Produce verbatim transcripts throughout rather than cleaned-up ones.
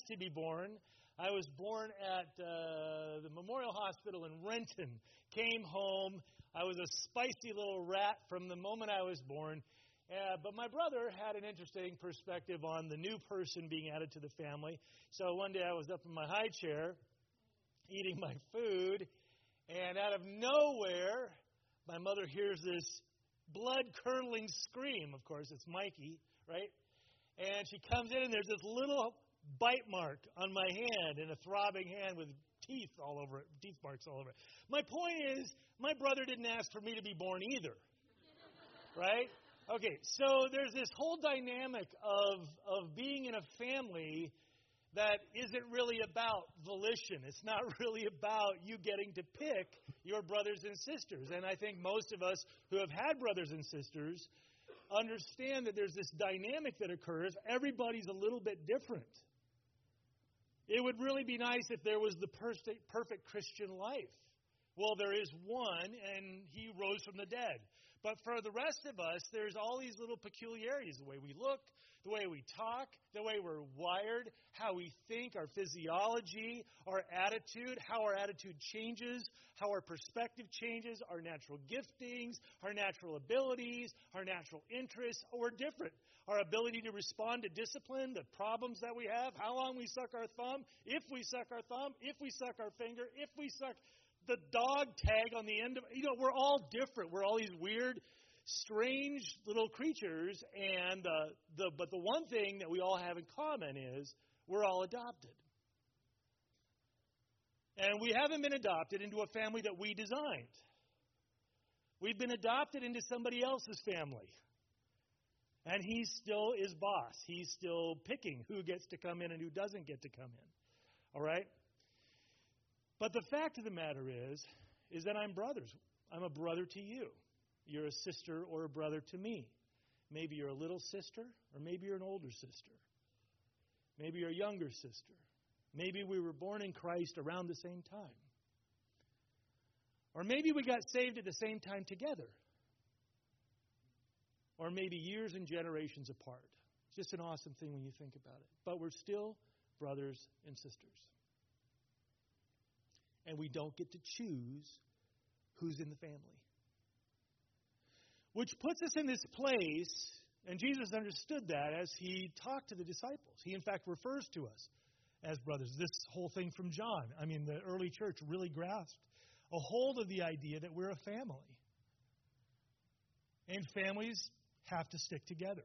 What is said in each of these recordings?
to be born. I was born at uh, the Memorial Hospital in Renton. Came home. I was a spicy little rat from the moment I was born. Uh, but my brother had an interesting perspective on the new person being added to the family. So one day I was up in my high chair eating my food, and out of nowhere, my mother hears this blood-curdling scream. Of course, it's Mikey, right? And she comes in, and there's this little bite mark on my hand, and a throbbing hand with teeth all over it, teeth marks all over it. My point is, my brother didn't ask for me to be born either, right? Okay, so there's this whole dynamic of of being in a family that isn't really about volition. It's not really about you getting to pick your brothers and sisters. And I think most of us who have had brothers and sisters understand that there's this dynamic that occurs. Everybody's a little bit different. It would really be nice if there was the perfect, perfect Christian life. Well, there is one, and he rose from the dead. But for the rest of us, there's all these little peculiarities, the way we look, the way we talk, the way we're wired, how we think, our physiology, our attitude, how our attitude changes, how our perspective changes, our natural giftings, our natural abilities, our natural interests. We're different. Our ability to respond to discipline, the problems that we have, how long we suck our thumb, if we suck our thumb, if we suck our finger, if we suck the dog tag on the end of, you know, we're all different. We're all these weird, strange little creatures, and uh, the but the one thing that we all have in common is we're all adopted. And we haven't been adopted into a family that we designed. We've been adopted into somebody else's family. And he still is boss. He's still picking who gets to come in and who doesn't get to come in. All right? But the fact of the matter is, is that I'm brothers. I'm a brother to you. You're a sister or a brother to me. Maybe you're a little sister, or maybe you're an older sister. Maybe you're a younger sister. Maybe we were born in Christ around the same time. Or maybe we got saved at the same time together. Or maybe years and generations apart. It's just an awesome thing when you think about it. But we're still brothers and sisters. And we don't get to choose who's in the family. Which puts us in this place, and Jesus understood that as he talked to the disciples. He, in fact, refers to us as brothers. This whole thing from John, I mean, the early church really grasped a hold of the idea that we're a family. And families have to stick together.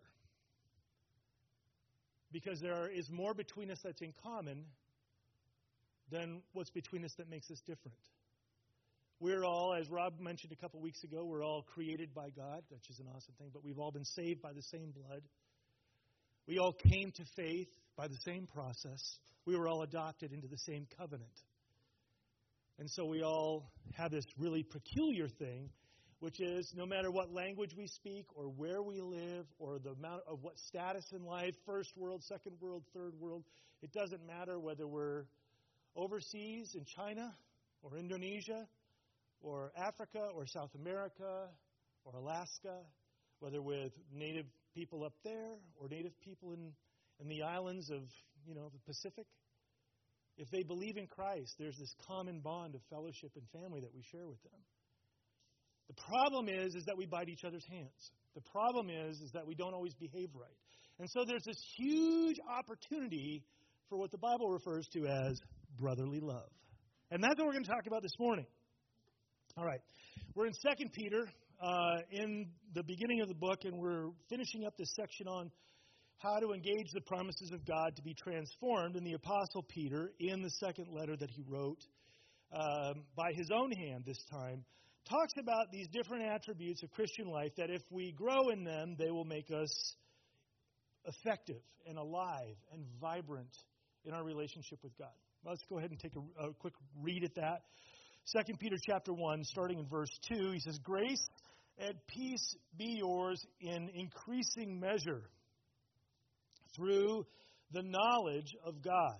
Because there is more between us that's in common than what's between us that makes us different. We're all, as Rob mentioned a couple weeks ago, we're all created by God, which is an awesome thing, but we've all been saved by the same blood. We all came to faith by the same process. We were all adopted into the same covenant. And so we all have this really peculiar thing, which is no matter what language we speak or where we live or the amount of what status in life, first world, second world, third world, it doesn't matter whether we're overseas in China or Indonesia or Africa or South America or Alaska, whether with native people up there or native people in, in the islands of, you know, the Pacific. If they believe in Christ, there's this common bond of fellowship and family that we share with them. The problem is, is that we bite each other's hands. The problem is, is that we don't always behave right. And so there's this huge opportunity for what the Bible refers to as brotherly love. And that's what we're going to talk about this morning. All right. We're in Second Peter uh, in the beginning of the book, and we're finishing up this section on how to engage the promises of God to be transformed. And the Apostle Peter, in the second letter that he wrote um, by his own hand this time, talks about these different attributes of Christian life that if we grow in them, they will make us effective and alive and vibrant in our relationship with God. Let's go ahead and take a, a quick read at that. Second Peter chapter one, starting in verse two, he says, "Grace and peace be yours in increasing measure through the knowledge of God.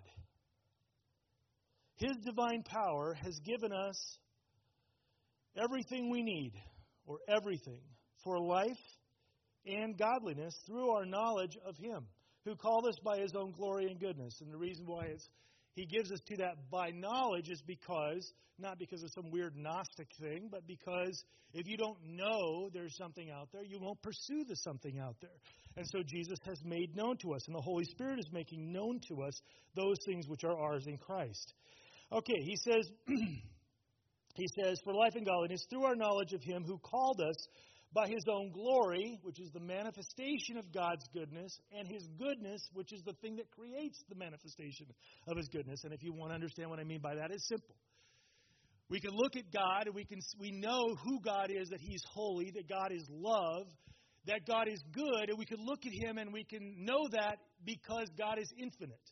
His divine power has given us everything we need, or everything, for life and godliness through our knowledge of Him, who called us by his own glory and goodness. And the reason why it's he gives us to that by knowledge is because, not because of some weird Gnostic thing, but because if you don't know there's something out there, you won't pursue the something out there. And so Jesus has made known to us, and the Holy Spirit is making known to us those things which are ours in Christ. Okay, he says, he says, for life and godliness, through our knowledge of him who called us by his own glory, which is the manifestation of God's goodness, and his goodness, which is the thing that creates the manifestation of his goodness. And if you want to understand what I mean by that, it's simple. We can look at God, and we can we know who God is, that he's holy, that God is love, that God is good, and we can look at him and we can know that because God is infinite.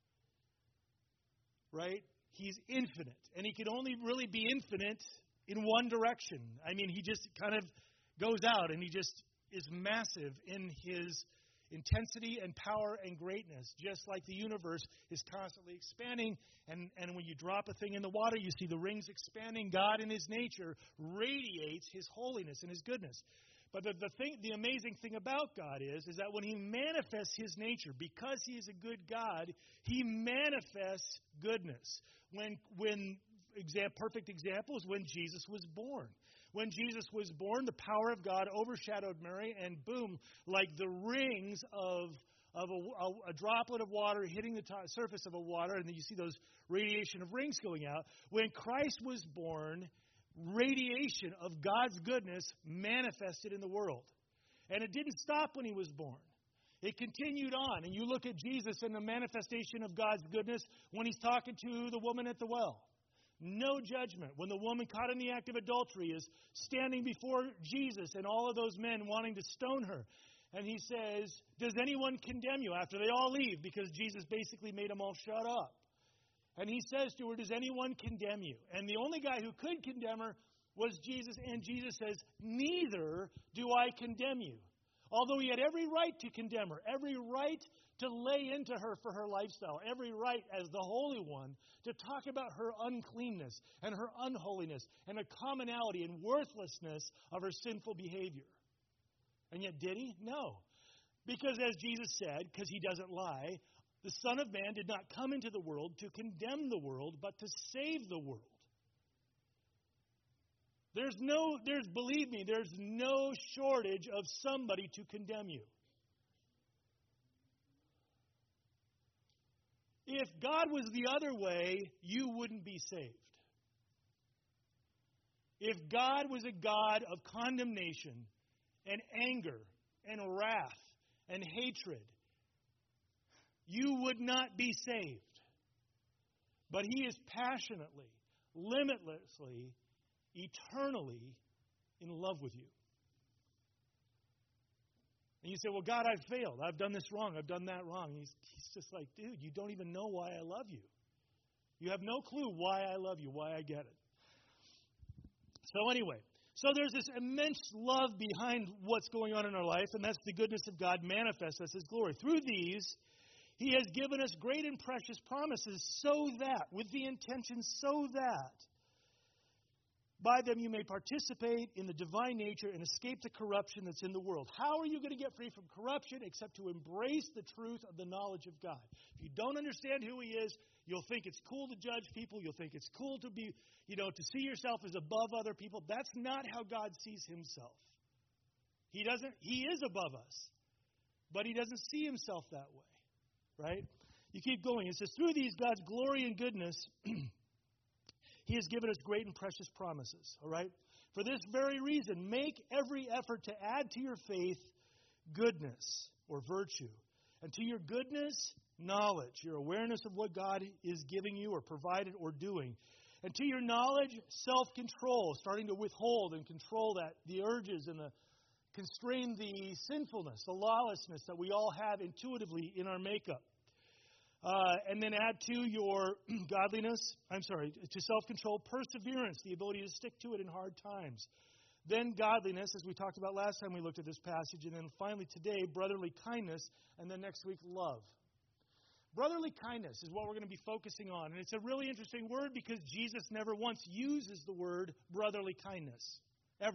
Right? He's infinite. And he can only really be infinite in one direction. I mean, he just kind of goes out and he just is massive in his intensity and power and greatness, just like the universe is constantly expanding. And, and when you drop a thing in the water, you see the rings expanding. God in his nature radiates his holiness and his goodness. But the, the thing, the amazing thing about God is, is that when he manifests his nature, because he is a good God, he manifests goodness. When, when exam, perfect example is when Jesus was born. When Jesus was born, the power of God overshadowed Mary, and boom, like the rings of of a, a, a droplet of water hitting the top, surface of a water, and then you see those radiation of rings going out. When Christ was born, radiation of God's goodness manifested in the world. And it didn't stop when he was born. It continued on. And you look at Jesus and the manifestation of God's goodness when he's talking to the woman at the well. No judgment. When the woman caught in the act of adultery is standing before Jesus and all of those men wanting to stone her. And he says, does anyone condemn you? After they all leave, because Jesus basically made them all shut up. And he says to her, does anyone condemn you? And the only guy who could condemn her was Jesus. And Jesus says, neither do I condemn you. Although he had every right to condemn her, every right to lay into her for her lifestyle, every right as the Holy One to talk about her uncleanness and her unholiness and the commonality and worthlessness of her sinful behavior. And yet did he? No. Because as Jesus said, because he doesn't lie, the Son of Man did not come into the world to condemn the world, but to save the world. There's no, there's, believe me, there's no shortage of somebody to condemn you. If God was the other way, you wouldn't be saved. If God was a God of condemnation and anger and wrath and hatred, you would not be saved. But he is passionately, limitlessly, eternally in love with you. And you say, well, God, I've failed. I've done this wrong. I've done that wrong. He's, he's just like, dude, you don't even know why I love you. You have no clue why I love you, why I get it. So anyway, so there's this immense love behind what's going on in our life, and that's the goodness of God manifest as his glory. Through these, he has given us great and precious promises so that, with the intention so that, by them you may participate in the divine nature and escape the corruption that's in the world. How are you going to get free from corruption except to embrace the truth of the knowledge of God? If you don't understand who he is, you'll think it's cool to judge people. You'll think it's cool to be, you know, to see yourself as above other people. That's not how God sees himself. He doesn't, he is above us, but he doesn't see himself that way, right? You keep going. It says, through these God's glory and goodness, he has given us great and precious promises, all right? For this very reason, make every effort to add to your faith goodness or virtue, and to your goodness, knowledge, your awareness of what God is giving you or provided or doing, and to your knowledge, self-control, starting to withhold and control that, the urges and the constrain the sinfulness, the lawlessness that we all have intuitively in our makeup. Uh, and then add to your godliness, I'm sorry, to self-control, perseverance, the ability to stick to it in hard times. Then godliness, as we talked about last time we looked at this passage. And then finally today, brotherly kindness. And then next week, love. Brotherly kindness is what we're going to be focusing on. And it's a really interesting word because Jesus never once uses the word brotherly kindness. Ever.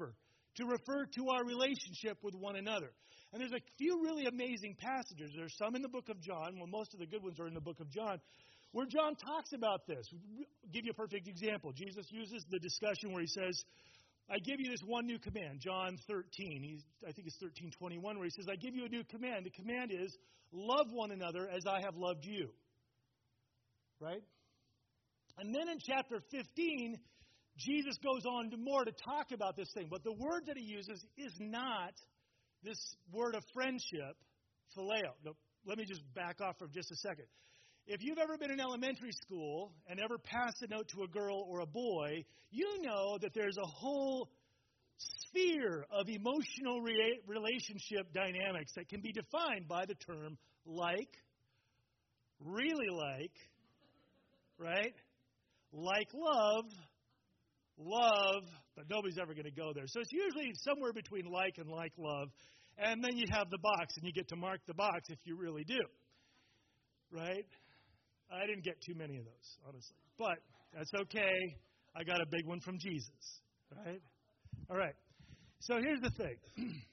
to refer to our relationship with one another. And there's a few really amazing passages. There's some in the book of John. Well, most of the good ones are in the book of John, where John talks about this. I'll give you a perfect example. Jesus uses the discussion where he says, I give you this one new command, John thirteen. He's, I think it's thirteen twenty-one, where he says, I give you a new command. The command is, love one another as I have loved you. Right? And then in chapter fifteen, Jesus goes on to more to talk about this thing. But the word that he uses is not this word of friendship, phileo. No, let me just back off for just a second. If you've ever been in elementary school and ever passed a note to a girl or a boy, you know that there's a whole sphere of emotional re- relationship dynamics that can be defined by the term like, really like, right? Like love, love, but nobody's ever going to go there. So it's usually somewhere between like and like love. And then you have the box, and you get to mark the box if you really do. Right? I didn't get too many of those, honestly. But that's okay. I got a big one from Jesus. Right? All right. So here's the thing.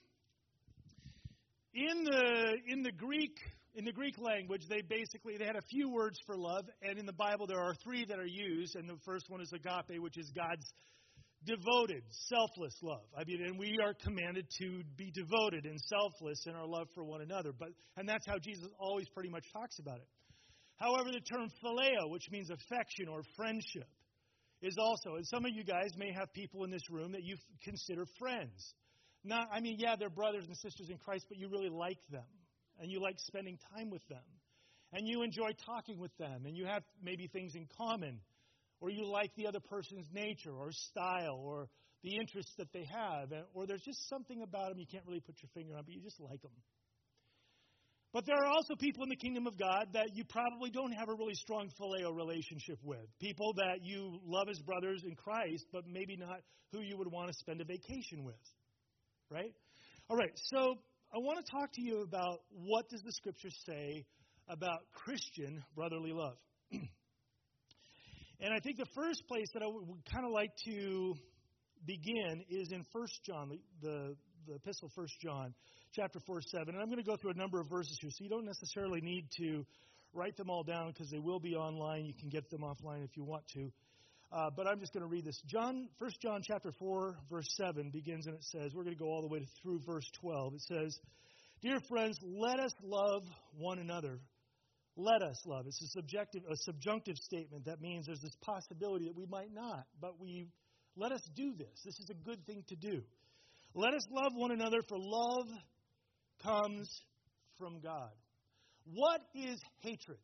In the in the Greek in the Greek language, they basically they had a few words for love, and in the Bible there are three that are used, and the first one is agape, which is God's devoted, selfless love. I mean, and we are commanded to be devoted and selfless in our love for one another. But and that's how Jesus always pretty much talks about it. However, the term phileo, which means affection or friendship, is also, and some of you guys may have people in this room that you consider friends. Not, I mean, yeah, they're brothers and sisters in Christ, but you really like them, and you like spending time with them, and you enjoy talking with them, and you have maybe things in common, or you like the other person's nature or style or the interests that they have, or there's just something about them you can't really put your finger on, but you just like them. But there are also people in the kingdom of God that you probably don't have a really strong phileo relationship with. People that you love as brothers in Christ, but maybe not who you would want to spend a vacation with. Right? All right, so I want to talk to you about what does the Scripture say about Christian brotherly love. And I think the first place that I would kind of like to begin is in First John, the, the, the epistle First John, chapter four, seven. And I'm going to go through a number of verses here, so you don't necessarily need to write them all down because they will be online. You can get them offline if you want to. Uh, but I'm just going to read this. John, First John chapter four, verse seven begins, and it says, we're going to go all the way through verse twelve. It says, Dear friends, let us love one another. Let us love. It's a subjective, a subjunctive statement. That means there's this possibility that we might not, but we let us do this. This is a good thing to do. Let us love one another, for love comes from God. What is hatred?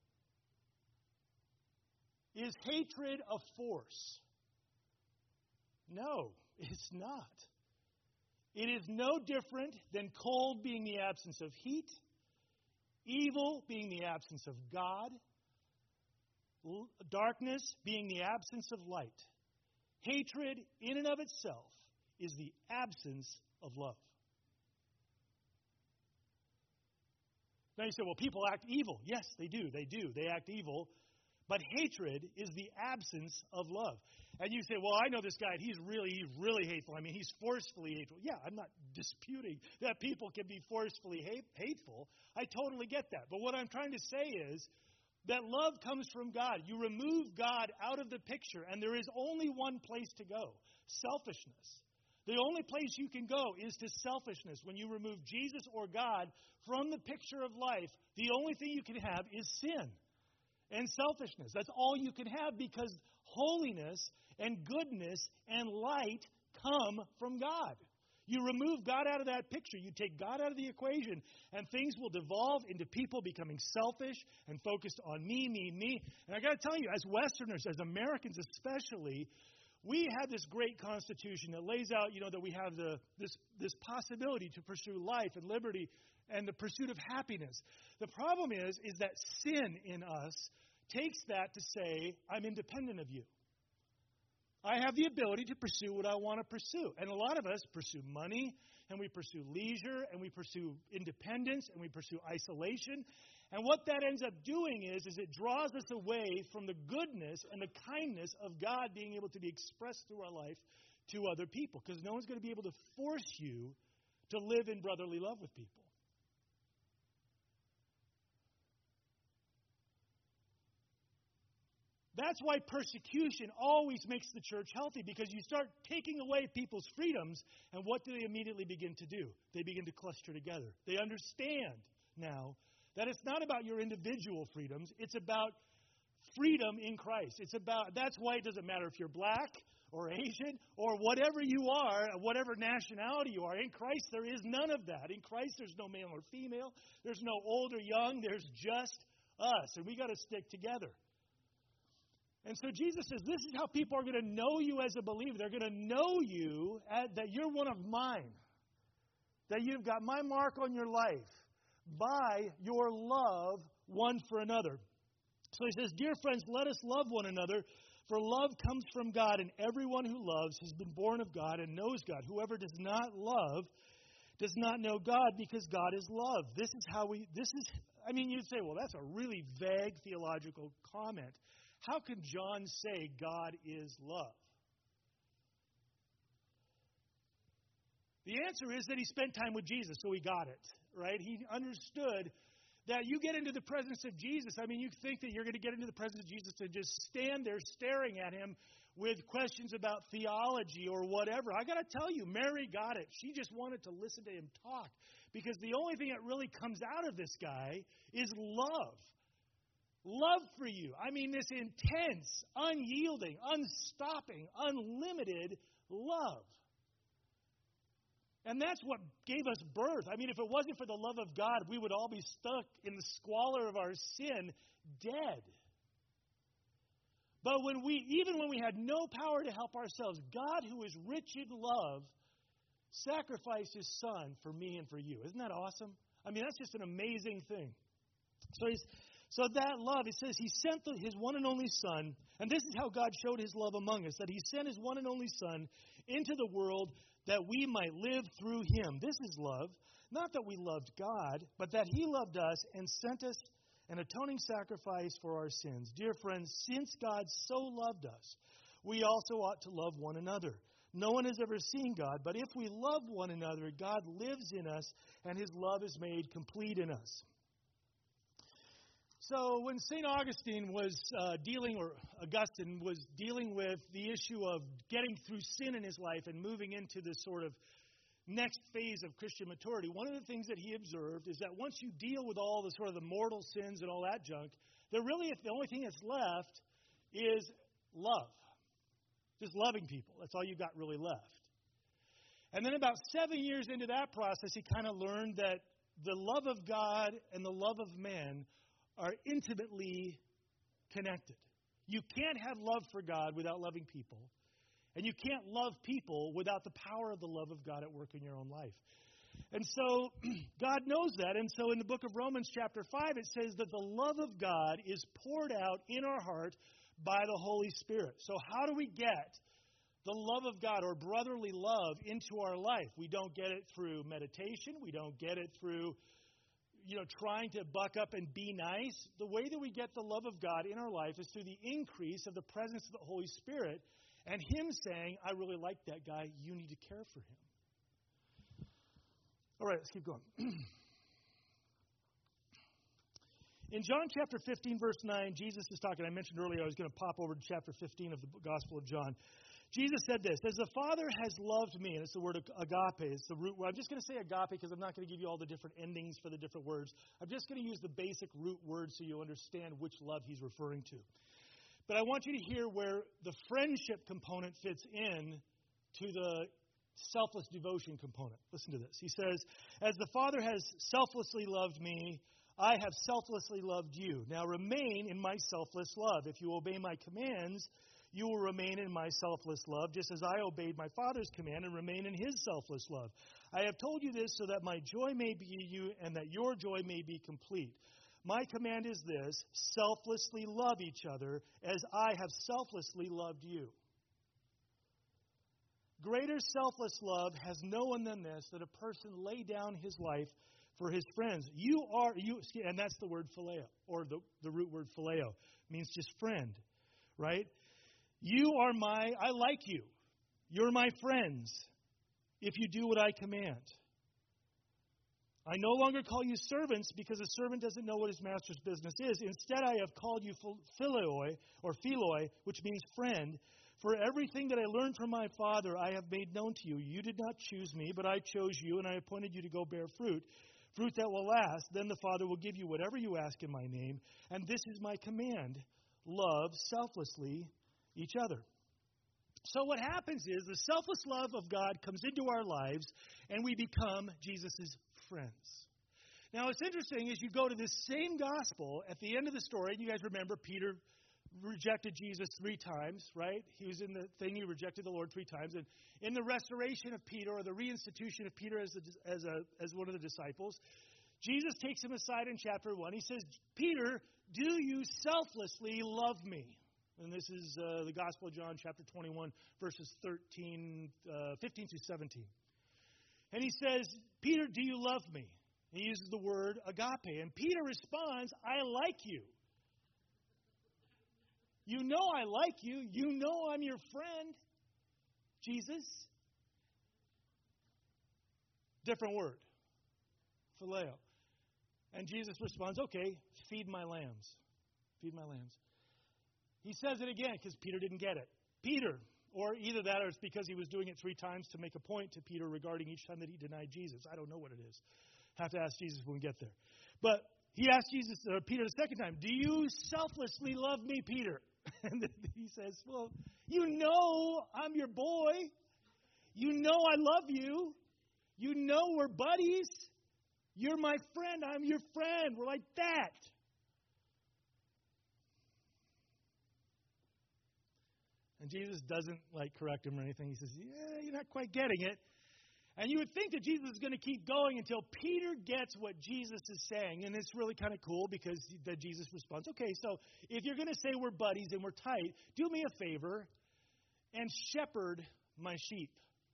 Is hatred a force? No, it's not. It is no different than cold being the absence of heat, evil being the absence of God, darkness being the absence of light. Hatred, in and of itself, is the absence of love. Now you say, well, people act evil. Yes, they do. They do. They act evil. But hatred is the absence of love. And you say, well, I know this guy. He's really, he's really hateful. I mean, he's forcefully hateful. Yeah, I'm not disputing that people can be forcefully hate, hateful. I totally get that. But what I'm trying to say is that love comes from God. You remove God out of the picture, and there is only one place to go: selfishness. The only place you can go is to selfishness. When you remove Jesus or God from the picture of life, the only thing you can have is sin and selfishness. That's all you can have, because holiness and goodness and light come from God. You remove God out of that picture, you take God out of the equation, and things will devolve into people becoming selfish and focused on me, me, me. And I got to tell you, as Westerners, as Americans especially, we have this great Constitution that lays out, you know, that we have the this this possibility to pursue life and liberty and the pursuit of happiness. The problem is, is that sin in us takes that to say, I'm independent of you. I have the ability to pursue what I want to pursue. And a lot of us pursue money, and we pursue leisure, and we pursue independence, and we pursue isolation. And what that ends up doing is, is it draws us away from the goodness and the kindness of God being able to be expressed through our life to other people, because no one's going to be able to force you to live in brotherly love with people. That's why persecution always makes the church healthy, because you start taking away people's freedoms, and what do they immediately begin to do? They begin to cluster together. They understand now that it's not about your individual freedoms, it's about freedom in Christ. It's about, that's why it doesn't matter if you're black or Asian or whatever you are, whatever nationality you are. In Christ, there is none of that. In Christ, there's no male or female. There's no old or young. There's just us, and we got to stick together. And so Jesus says, this is how people are going to know you as a believer. They're going to know you at, that you're one of mine, that you've got my mark on your life by your love one for another. So he says, dear friends, let us love one another, for love comes from God, and everyone who loves has been born of God and knows God. Whoever does not love does not know God, because God is love. This is how we, this is, I mean, you'd say, well, that's a really vague theological comment. How can John say God is love? The answer is that he spent time with Jesus, so he got it, right? He understood that you get into the presence of Jesus. I mean, you think that you're going to get into the presence of Jesus and just stand there staring at him with questions about theology or whatever. I got to tell you, Mary got it. She just wanted to listen to him talk, because the only thing that really comes out of this guy is love. Love for you. I mean, this intense, unyielding, unstopping, unlimited love. And that's what gave us birth. I mean, if it wasn't for the love of God, we would all be stuck in the squalor of our sin, dead. But when we, even when we had no power to help ourselves, God, who is rich in love, sacrificed his Son for me and for you. Isn't that awesome? I mean, that's just an amazing thing. So he's... So that love, it says he sent the, his one and only Son, and this is how God showed his love among us, that he sent his one and only Son into the world that we might live through him. This is love. Not that we loved God, but that he loved us and sent us an atoning sacrifice for our sins. Dear friends, since God so loved us, we also ought to love one another. No one has ever seen God, but if we love one another, God lives in us, and his love is made complete in us. So when Saint Augustine was uh, dealing, or Augustine was dealing with the issue of getting through sin in his life and moving into this sort of next phase of Christian maturity, one of the things that he observed is that once you deal with all the sort of the mortal sins and all that junk, there really, the only thing that's left is love. Just loving people. That's all you got really left. And then about seven years into that process, he kind of learned that the love of God and the love of man are intimately connected. You can't have love for God without loving people. And you can't love people without the power of the love of God at work in your own life. And so God knows that. And so in the book of Romans chapter five, it says that the love of God is poured out in our heart by the Holy Spirit. So how do we get the love of God or brotherly love into our life? We don't get it through meditation. We don't get it through you know, trying to buck up and be nice. The way that we get the love of God in our life is through the increase of the presence of the Holy Spirit and him saying, I really like that guy. You need to care for him. All right, let's keep going. In John chapter fifteen, verse nine, Jesus is talking. I mentioned earlier I was going to pop over to chapter fifteen of the Gospel of John. Jesus said this, as the Father has loved me, and it's the word agape, it's the root word. I'm just going to say agape because I'm not going to give you all the different endings for the different words. I'm just going to use the basic root word so you understand which love he's referring to. But I want you to hear where the friendship component fits in to the selfless devotion component. Listen to this. He says, as the Father has selflessly loved me, I have selflessly loved you. Now remain in my selfless love. If you obey my commands, you will remain in my selfless love, just as I obeyed my Father's command and remain in his selfless love. I have told you this so that my joy may be in you and that your joy may be complete. My command is this, selflessly love each other as I have selflessly loved you. Greater selfless love has no one than this, that a person lay down his life for his friends. You are, you, and that's the word phileo, or the, the root word phileo, means just friend, right? You are my, I like you. You're my friends if you do what I command. I no longer call you servants because a servant doesn't know what his master's business is. Instead, I have called you philoi, or philoi, which means friend. For everything that I learned from my Father, I have made known to you. You did not choose me, but I chose you, and I appointed you to go bear fruit, fruit that will last. Then the Father will give you whatever you ask in my name. And this is my command: love selflessly each other. So what happens is the selfless love of God comes into our lives, and we become Jesus' friends. Now, what's interesting is you go to this same gospel at the end of the story, and you guys remember Peter rejected Jesus three times, right? He was in the thing, he rejected the Lord three times. And in the restoration of Peter, or the reinstitution of Peter as a, as a as one of the disciples, Jesus takes him aside in chapter one. He says, Peter, do you selflessly love me? And this is uh, the Gospel of John, chapter twenty-one, verses thirteen, uh, fifteen through seventeen. And he says, Peter, do you love me? He uses the word agape. And Peter responds, I like you. You know I like you. You know I'm your friend, Jesus. Different word. Phileo. And Jesus responds, okay, feed my lambs. Feed my lambs. He says it again because Peter didn't get it. Peter, or either that or it's because he was doing it three times to make a point to Peter regarding each time that he denied Jesus. I don't know what it is. Have to ask Jesus when we get there. But he asked Jesus, uh, Peter the second time, do you selflessly love me, Peter? And he says, well, you know I'm your boy. You know I love you. You know we're buddies. You're my friend. I'm your friend. We're like that. And Jesus doesn't like correct him or anything. He says, yeah, you're not quite getting it. And you would think that Jesus is going to keep going until Peter gets what Jesus is saying. And it's really kind of cool because that Jesus responds, okay, so if you're going to say we're buddies and we're tight, do me a favor and shepherd my sheep.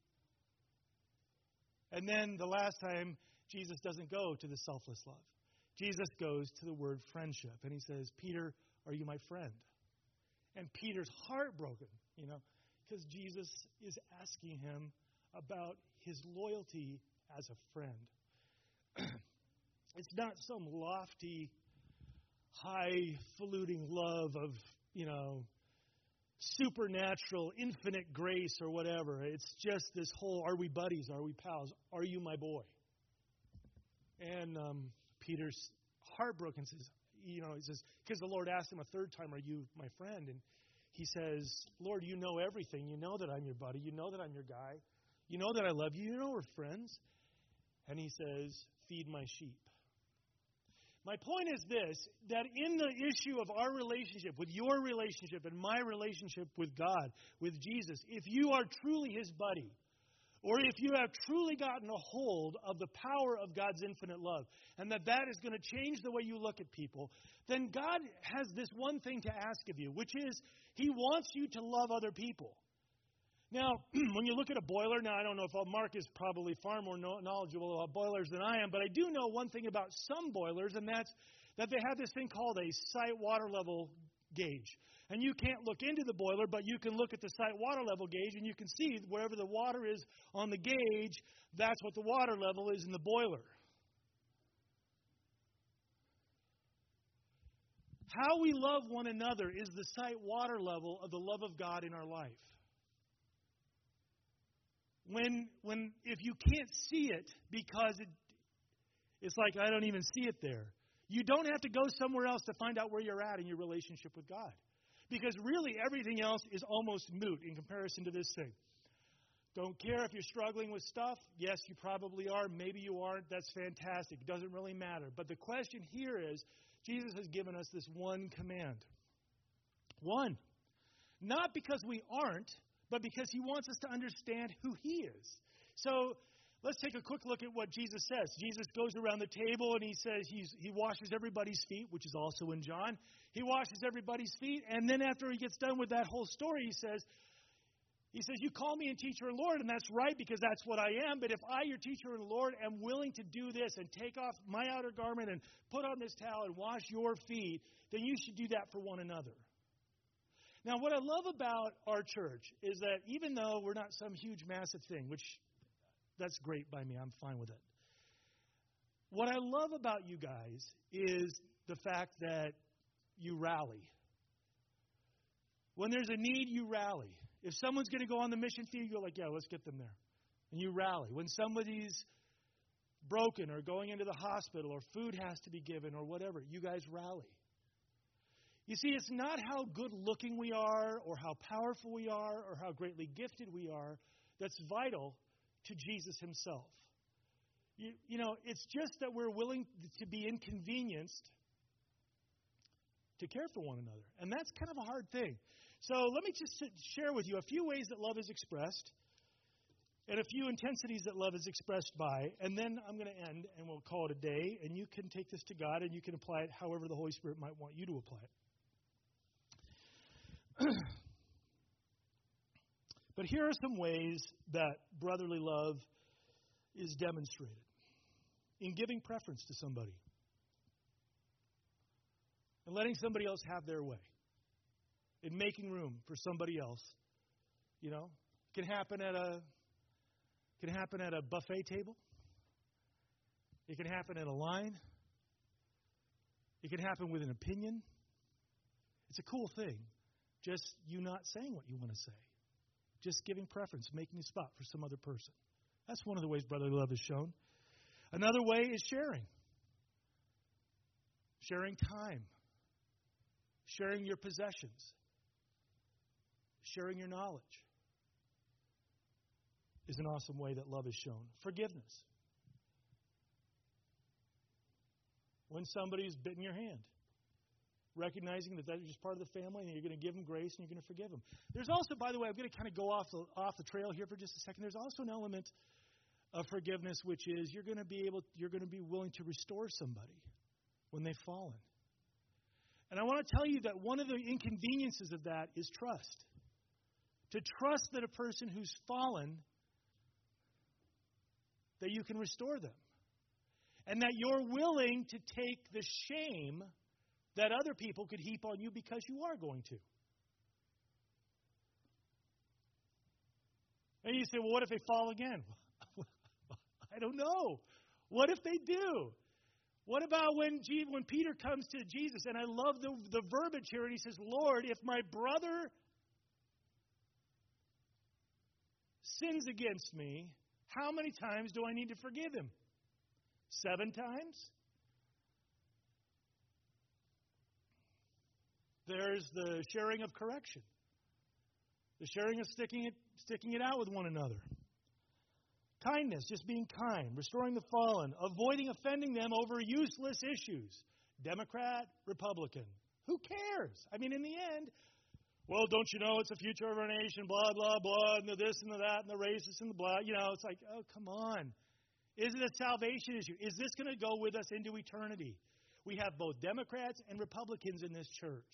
And then the last time, Jesus doesn't go to the selfless love. Jesus goes to the word friendship. And he says, Peter, are you my friend? And Peter's heartbroken, you know, because Jesus is asking him about his loyalty as a friend. It's not some lofty, highfalutin love of, you know, supernatural, infinite grace or whatever. It's just this whole, are we buddies? Are we pals? Are you my boy? And um, Peter's heartbroken, says, you know, he says, because the Lord asked him a third time, are you my friend? And he says, Lord, you know everything. You know that I'm your buddy. You know that I'm your guy. You know that I love you. You know we're friends. And he says, feed my sheep. My point is this, that in the issue of our relationship, with your relationship and my relationship with God, with Jesus, if you are truly his buddy, or if you have truly gotten a hold of the power of God's infinite love, and that that is going to change the way you look at people, then God has this one thing to ask of you, which is he wants you to love other people. Now, when you look at a boiler, now I don't know if Mark is probably far more knowledgeable about boilers than I am, but I do know one thing about some boilers, and that's that they have this thing called a site water level gauge. And you can't look into the boiler, but you can look at the site water level gauge, and you can see wherever the water is on the gauge, that's what the water level is in the boiler. How we love one another is the site water level of the love of God in our life. When, when, if you can't see it because it, it's like I don't even see it there, you don't have to go somewhere else to find out where you're at in your relationship with God. Because really everything else is almost moot in comparison to this thing. Don't care if you're struggling with stuff. Yes, you probably are. Maybe you aren't. That's fantastic. It doesn't really matter. But the question here is, Jesus has given us this one command. One. Not because we aren't, but because he wants us to understand who he is. So let's take a quick look at what Jesus says. Jesus goes around the table and he says he's, he washes everybody's feet, which is also in John. He washes everybody's feet, and then after he gets done with that whole story, he says, he says, you call me a teacher and Lord, and that's right because that's what I am. But if I, your teacher and Lord, am willing to do this and take off my outer garment and put on this towel and wash your feet, then you should do that for one another. Now, what I love about our church is that even though we're not some huge, massive thing, which that's great by me, I'm fine with it. What I love about you guys is the fact that you rally. When there's a need, you rally. If someone's going to go on the mission field, you're like, yeah, let's get them there. And you rally. When somebody's broken or going into the hospital or food has to be given or whatever, you guys rally. You see, it's not how good looking we are or how powerful we are or how greatly gifted we are that's vital to Jesus himself. You, you know, it's just that we're willing to be inconvenienced to care for one another. And that's kind of a hard thing. So let me just share with you a few ways that love is expressed and a few intensities that love is expressed by. And then I'm going to end and we'll call it a day. And you can take this to God and you can apply it however the Holy Spirit might want you to apply it. But here are some ways that brotherly love is demonstrated. In giving preference to somebody. And letting somebody else have their way. In making room for somebody else. You know, it can happen at a can happen at a buffet table. It can happen in a line. It can happen with an opinion. It's a cool thing. Just you not saying what you want to say. Just giving preference, making a spot for some other person. That's one of the ways brotherly love is shown. Another way is sharing. Sharing time. Sharing your possessions. Sharing your knowledge is an awesome way that love is shown. Forgiveness. When somebody's bitten your hand. Recognizing that that's just part of the family and you're going to give them grace and you're going to forgive them. There's also, by the way, I'm going to kind of go off the, off the trail here for just a second. There's also an element of forgiveness, which is you're going to be able, you're going to be willing to restore somebody when they've fallen. And I want to tell you that one of the inconveniences of that is trust. To trust that a person who's fallen, that you can restore them. And that you're willing to take the shame that other people could heap on you because you are going to. And you say, well, what if they fall again? I don't know. What if they do? What about when G- when Peter comes to Jesus? And I love the, the verbiage here. And he says, Lord, if my brother sins against me, how many times do I need to forgive him? Seven times? There's the sharing of correction. The sharing of sticking it, sticking it out with one another. Kindness, just being kind. Restoring the fallen. Avoiding offending them over useless issues. Democrat, Republican. Who cares? I mean, in the end, well, don't you know it's the future of our nation, blah, blah, blah, and the this and the that and the racist and the blah. You know, it's like, oh, come on. Is it a salvation issue? Is this going to go with us into eternity? We have both Democrats and Republicans in this church.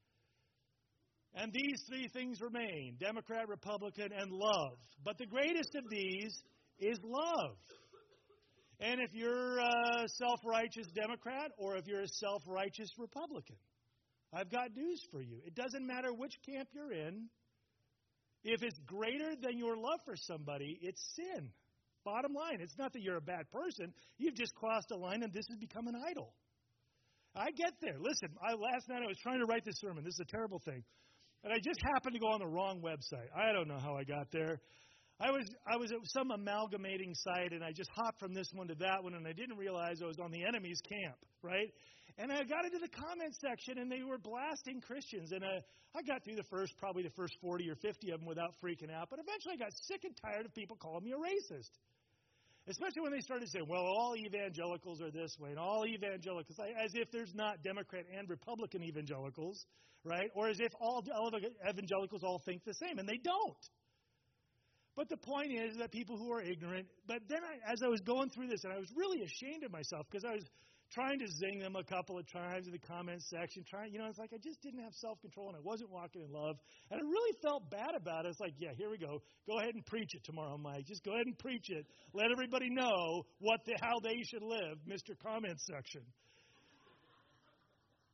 And these three things remain, Democrat, Republican, and love. But the greatest of these is love. And if you're a self-righteous Democrat or if you're a self-righteous Republican, I've got news for you. It doesn't matter which camp you're in. If it's greater than your love for somebody, it's sin. Bottom line, it's not that you're a bad person. You've just crossed a line and this has become an idol. I get there. Listen, I, last night I was trying to write this sermon. This is a terrible thing. And I just happened to go on the wrong website. I don't know how I got there. I was I was at some amalgamating site, and I just hopped from this one to that one, and I didn't realize I was on the enemy's camp, right? And I got into the comment section, and they were blasting Christians. And uh, I got through the first, probably the first forty or fifty of them without freaking out. But eventually I got sick and tired of people calling me a racist. Especially when they started saying, well, all evangelicals are this way, and all evangelicals, as if there's not Democrat and Republican evangelicals, right? Or as if all evangelicals all think the same, and they don't. But the point is that people who are ignorant, but then I, as I was going through this, and I was really ashamed of myself because I was trying to zing them a couple of times in the comments section, trying, you know, it's like I just didn't have self-control and I wasn't walking in love. And I really felt bad about it. It's like, yeah, here we go. Go ahead and preach it tomorrow, Mike. Just go ahead and preach it. Let everybody know what the, how they should live, Mister Comment section.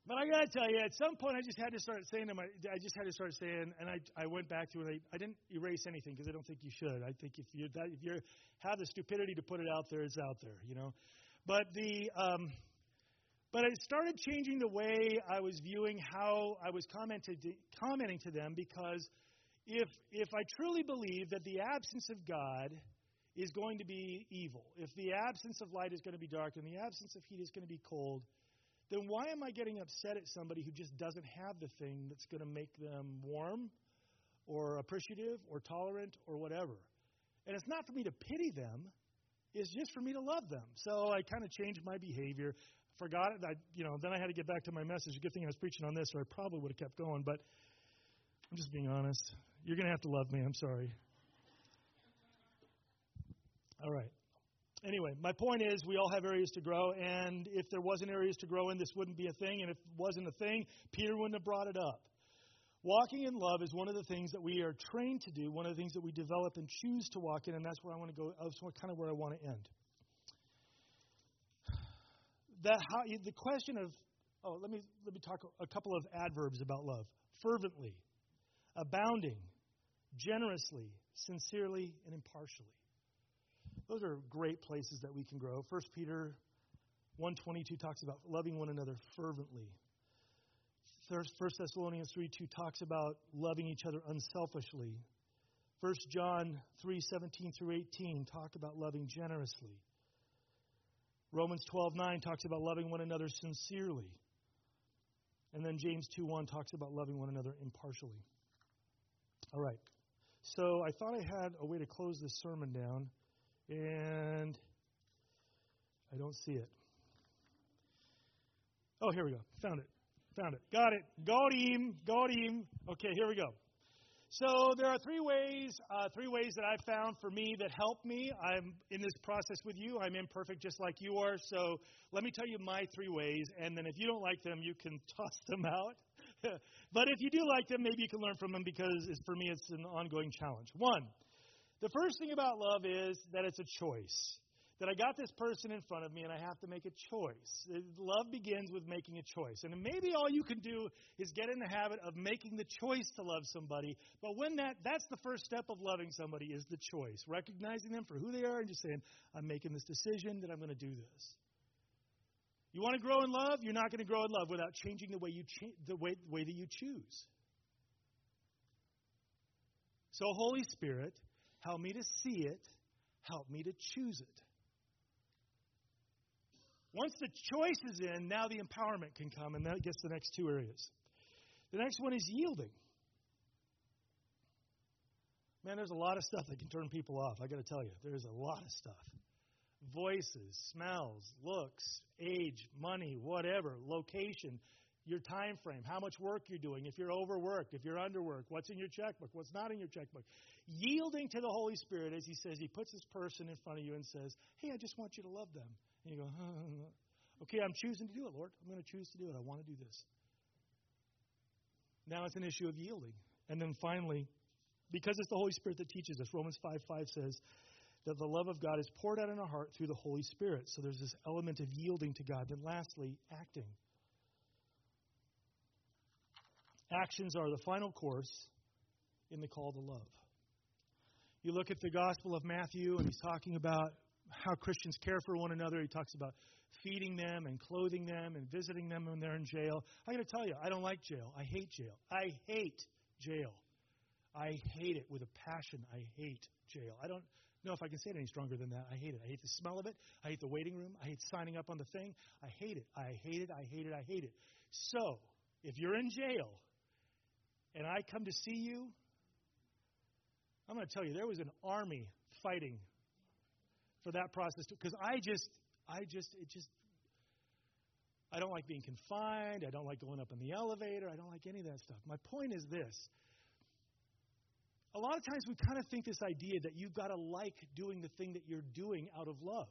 But I got to tell you, at some point, I just had to start saying to my, I just had to start saying, and I, I went back to it. I, I didn't erase anything because I don't think you should. I think if you if you have the stupidity to put it out there, it's out there, you know. But the, um, but I started changing the way I was viewing how I was commented, commenting to them, because if if I truly believe that the absence of God is going to be evil, if the absence of light is going to be dark, and the absence of heat is going to be cold, then why am I getting upset at somebody who just doesn't have the thing that's going to make them warm or appreciative or tolerant or whatever? And it's not for me to pity them. It's just for me to love them. So I kind of changed my behavior. Forgot it. I, you know, then I had to get back to my message. Good thing I was preaching on this, or I probably would have kept going. But I'm just being honest. You're going to have to love me. I'm sorry. All right. Anyway, my point is we all have areas to grow, and if there wasn't areas to grow in, this wouldn't be a thing, and if it wasn't a thing, Peter wouldn't have brought it up. Walking in love is one of the things that we are trained to do, one of the things that we develop and choose to walk in, and that's where I want to go. That's kind of where I want to end. That how, the question of, oh, let me let me talk a couple of adverbs about love. Fervently, abounding, generously, sincerely, and impartially. Those are great places that we can grow. First Peter one twenty-two talks about loving one another fervently. First Thessalonians three two talks about loving each other unselfishly. First John three seventeen through eighteen talk about loving generously. Romans twelve nine talks about loving one another sincerely. And then James two one talks about loving one another impartially. All right. So I thought I had a way to close this sermon down. And I don't see it. Oh, here we go. Found it. Found it. Got it. Got him. Got him. Okay, here we go. So there are three ways, uh, three ways that I've found for me that help me. I'm in this process with you. I'm imperfect just like you are. So let me tell you my three ways. And then if you don't like them, you can toss them out. But if you do like them, maybe you can learn from them, because it's, for me it's an ongoing challenge. One. The first thing about love is that it's a choice. That I got this person in front of me and I have to make a choice. Love begins with making a choice. And maybe all you can do is get in the habit of making the choice to love somebody. But when that that's the first step of loving somebody, is the choice. Recognizing them for who they are and just saying, I'm making this decision that I'm going to do this. You want to grow in love? You're not going to grow in love without changing the way you cha- the way, way that you choose. So Holy Spirit, help me to see it. Help me to choose it. Once the choice is in, now the empowerment can come, and that gets the next two areas. The next one is yielding. Man, there's a lot of stuff that can turn people off. I got to tell you, there's a lot of stuff. Voices, smells, looks, age, money, whatever, location, your time frame, how much work you're doing, if you're overworked, if you're underworked, what's in your checkbook, what's not in your checkbook. Yielding to the Holy Spirit, as he says, he puts this person in front of you and says, hey, I just want you to love them. And you go, huh, okay, I'm choosing to do it, Lord. I'm going to choose to do it. I want to do this. Now it's an issue of yielding. And then finally, because it's the Holy Spirit that teaches us, Romans five five says that the love of God is poured out in our heart through the Holy Spirit. So there's this element of yielding to God. Then lastly, acting. Actions are the final course in the call to love. You look at the Gospel of Matthew, and he's talking about how Christians care for one another. He talks about feeding them and clothing them and visiting them when they're in jail. I got to tell you, I don't like jail. I hate jail. I hate jail. I hate it with a passion. I hate jail. I don't know if I can say it any stronger than that. I hate it. I hate the smell of it. I hate the waiting room. I hate signing up on the thing. I hate it. I hate it. I hate it. I hate it. So, if you're in jail and I come to see you, I'm going to tell you, there was an army fighting for that process too. Because I just, I just, it just, I don't like being confined. I don't like going up in the elevator. I don't like any of that stuff. My point is this. A lot of times we kind of think this idea that you've got to like doing the thing that you're doing out of love.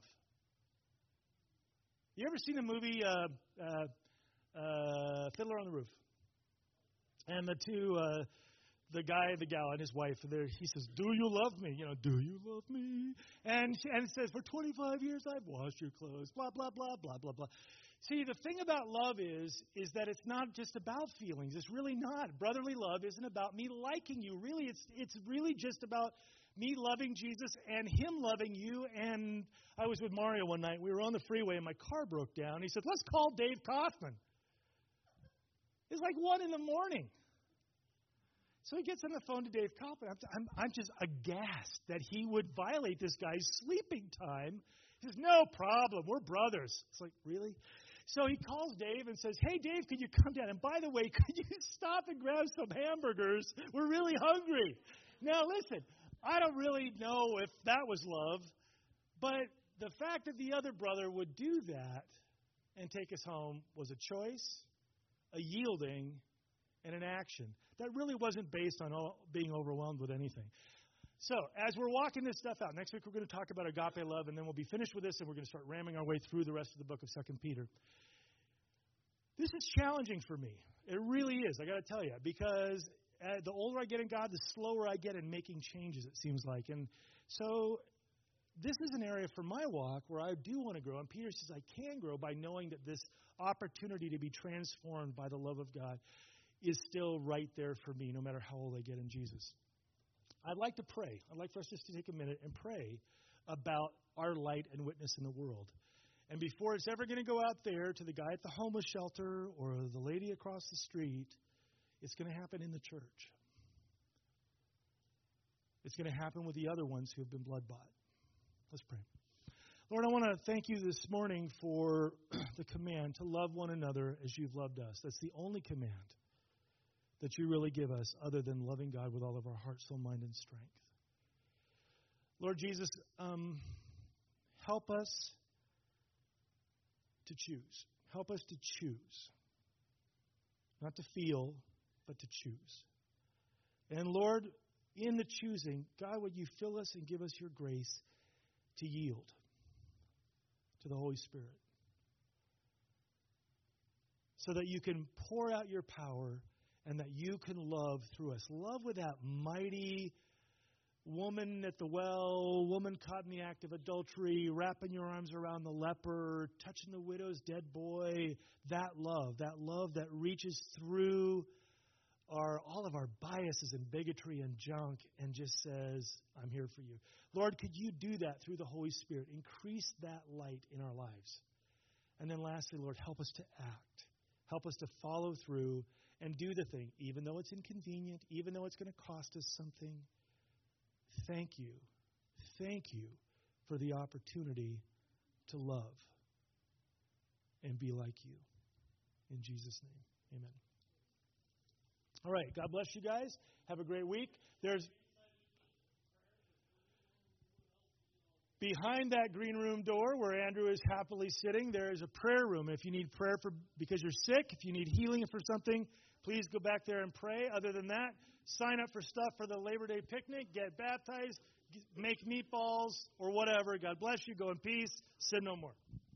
You ever seen the movie uh, uh, uh, Fiddler on the Roof? And the two, uh, the guy, the gal, and his wife, he says, do you love me? You know, do you love me? And, she, and it says, for twenty-five years I've washed your clothes, blah, blah, blah, blah, blah, blah. See, the thing about love is, is that it's not just about feelings. It's really not. Brotherly love isn't about me liking you. Really, it's it's really just about me loving Jesus and Him loving you. And I was with Mario one night. We were on the freeway and my car broke down. He said, let's call Dave Kaufman. It's like one in the morning. So he gets on the phone to Dave Kaufman. I'm, I'm, I'm just aghast that he would violate this guy's sleeping time. He says, no problem. We're brothers. It's like, really? So he calls Dave and says, hey, Dave, could you come down? And by the way, could you stop and grab some hamburgers? We're really hungry. Now, listen, I don't really know if that was love, but the fact that the other brother would do that and take us home was a choice, a yielding, and an action. That really wasn't based on all, being overwhelmed with anything. So, as we're walking this stuff out, next week we're going to talk about agape love, and then we'll be finished with this, and we're going to start ramming our way through the rest of the book of Second Peter. This is challenging for me. It really is, I got to tell you, because uh, the older I get in God, the slower I get in making changes, it seems like. And so, this is an area for my walk where I do want to grow, and Peter says I can grow by knowing that this opportunity to be transformed by the love of God is still right there for me, no matter how old I get in Jesus. I'd like to pray. I'd like for us just to take a minute and pray about our light and witness in the world. And before it's ever going to go out there to the guy at the homeless shelter or the lady across the street, it's going to happen in the church. It's going to happen with the other ones who have been blood-bought. Let's pray. Lord, I want to thank you this morning for the command to love one another as you've loved us. That's the only command that you really give us other than loving God with all of our heart, soul, mind, and strength. Lord Jesus, um, help us to choose. Help us to choose. Not to feel, but to choose. And Lord, in the choosing, God, would you fill us and give us your grace to yield to the Holy Spirit so that you can pour out your power and that you can love through us. Love with that mighty woman at the well, woman caught in the act of adultery, wrapping your arms around the leper, touching the widow's dead boy. That love, that love that reaches through our all of our biases and bigotry and junk and just says, I'm here for you. Lord, could you do that through the Holy Spirit? Increase that light in our lives. And then lastly, Lord, help us to act. Help us to follow through and do the thing, even though it's inconvenient, even though it's going to cost us something. Thank you. Thank you for the opportunity to love and be like you. In Jesus' name, amen. All right, God bless you guys. Have a great week. There's behind that green room door where Andrew is happily sitting, there is a prayer room. If you need prayer for because you're sick, if you need healing for something, please go back there and pray. Other than that, sign up for stuff for the Labor Day picnic, get baptized, make meatballs, or whatever. God bless you. Go in peace. Sin no more.